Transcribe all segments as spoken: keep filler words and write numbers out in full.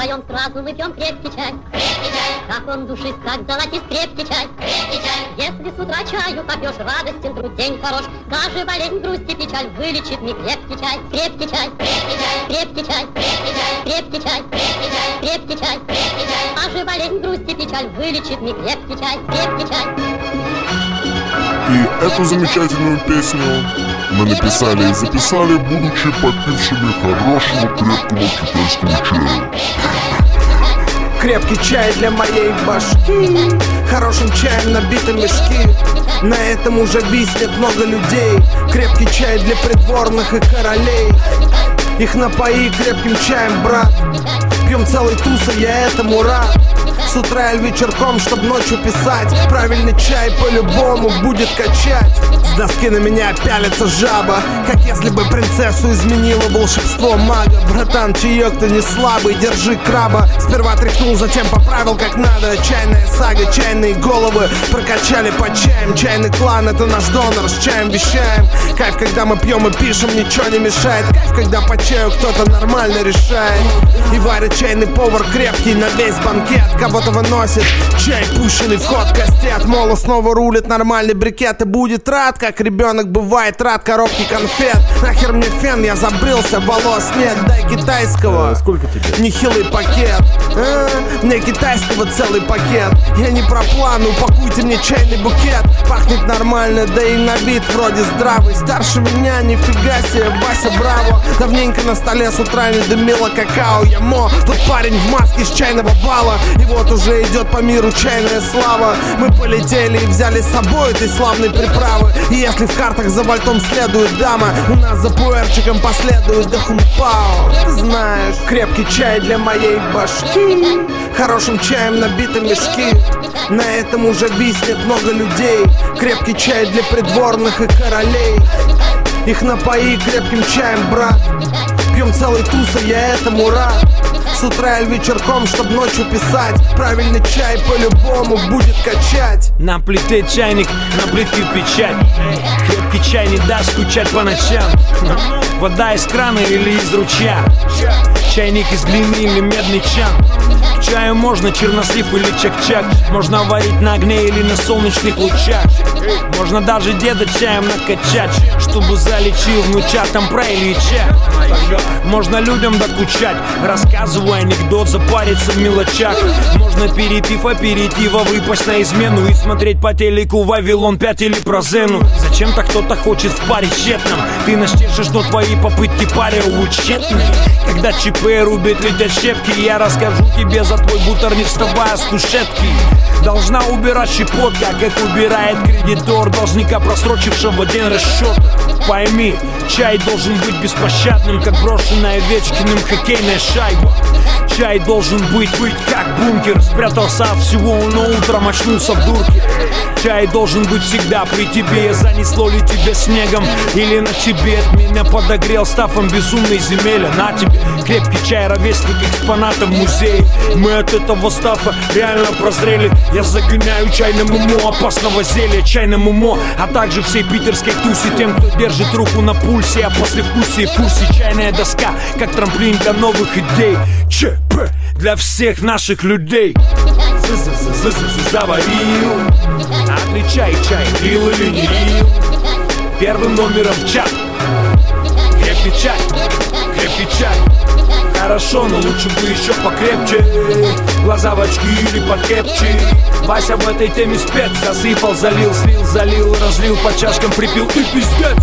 вдвоем сразу выпьем крепкий чай. Крепкий чай. Как он душист, как золотист, крепкий чай. Крепкий чай. Если с утра чаю попьешь, радостен труд, день хорош. Даже болезнь, грусть и печаль вылечит мне крепкий чай. Крепкий чай. Крепкий чай. Крепкий чай. Крепкий чай. Крепкий чай. Крепкий чай. Даже болезнь, грусть и печаль вылечит мне крепкий чай. Крепкий чай. И эту замечательную песню мы написали и записали, будучи попившими хорошего крепкого китайского чая. Крепкий чай для моей башки, хорошим чаем набиты мешки. На этом уже виснет много людей. Крепкий чай для придворных и королей. Их напои крепким чаем, брат. Пьем целый туса, я этому рад. С утра или вечерком, чтоб ночью писать. Правильный чай по-любому будет качать. С доски на меня пялится жаба, как если бы принцессу изменило волшебство мага. Братан, чаек ты не слабый, держи краба. Сперва тряхнул, затем поправил как надо. Чайная сага, чайные головы прокачали по чаям. Чайный клан — это наш донор, с чаем вещаем. Кайф, когда мы пьем и пишем, ничего не мешает. Кайф, когда по чаю кто-то нормально решает. И варит чайный повар крепкий на весь банкет. Кого-то выносит чай, пущенный в ход кости. От мола снова рулит нормальный брикет. И будет рад, как ребенок бывает рад коробки конфет. Нахер мне фен, я забрился, волос нет. Дай китайского, сколько тебе? Нехилый пакет. а, Мне китайского целый пакет. Я не про план, упакуйте мне чайный букет. Пахнет нормально, да и на вид вроде здравый. Старше меня, нифига себе, Вася Браво. Давненько на столе с утра не дымило какао. Я мо, тот парень в маске с чайного бала. И вот уже идет по миру чайная слава. Мы полетели и взяли с собой этой славной приправы. И если в картах за вальтом следует дама, у нас за пуэрчиком последует дахунпао. Ты знаешь, крепкий чай для моей башки, хорошим чаем набиты мешки. На этом уже виснет много людей. Крепкий чай для придворных и королей. Их напои крепким чаем, брат. Пьем целый туса, я этому рад. С утра или вечерком, чтоб ночью писать. Правильный чай по-любому будет качать. На плите чайник, на плитке печать. Крепкий чай не даст скучать по ночам. Вода из крана или из ручья. Чайник из глины или медный чан. К чаю можно чернослив или чак-чак. Можно варить на огне или на солнечных лучах. Можно даже деда чаем накачать, чтобы залечил внучатам про Ильича. Можно людям докучать, рассказывая анекдот, запариться в мелочах. Можно перепив аперитива выпасть на измену и смотреть по телеку Вавилон пять или про Зену. Зачем-то кто-то хочет в паре тщетном. Ты настежишь, но твои попытки парировать тщетные. Когда ЧП рубит, летят щепки, я расскажу тебе за твой бутер, не вставая с кушетки. Должна убирать щепотка, как убирает кредитор должника, просрочившего день расчета. Пойми, чай должен быть беспощадным, как брошенная Овечкиным хоккейная шайба. Чай должен быть, быть как бункер. Спрятался от всего, но утром очнулся в дурке. Чай должен быть всегда при тебе. Занесло ли тебе снегом или на тебе? От меня подогрел стафом безумный земеля. На тебе крепкий чай, ровесник экспоната в музее. Мы от этого стафа реально прозрели. Я загоняю чайному мо опасного зелья, чайному мо, а также всей питерской тусе. Тем, кто держит руку на пульсе, а после вкусе в курсе. Чайная доска, как трамплин для новых идей. ЧП для всех наших людей. Заварил, отличай чай, рил или не рил. Первым номером в чат. Крепкий чай, крепкий чай. Хорошо, но лучше бы еще покрепче. Глаза в очки или под кепчи. Вася в этой теме спец. Засыпал, залил, слил, залил, разлил, по чашкам припил и пиздец.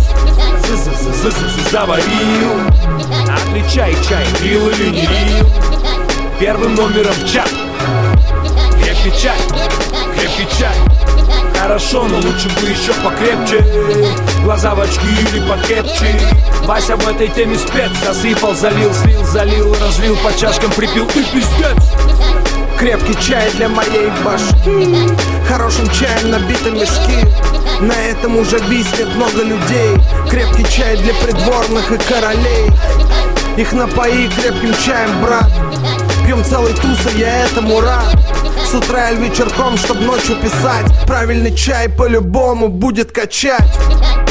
Заварил, отличай чай, рил или не рил. Первым номером в чат. Крепкий чай, крепкий чай. Хорошо, но лучше бы еще покрепче. Глаза в очки или под кепчи. Вася в этой теме спец. Засыпал, залил, слил, залил, разлил, по чашкам припил и пиздец. Крепкий чай для моей башки, хорошим чаем набиты мешки. На этом уже виснет много людей. Крепкий чай для придворных и королей. Их напои крепким чаем, брат. Пьем целый туса, я этому рад. С утра или вечерком, чтоб ночью писать. Правильный чай по-любому будет качать.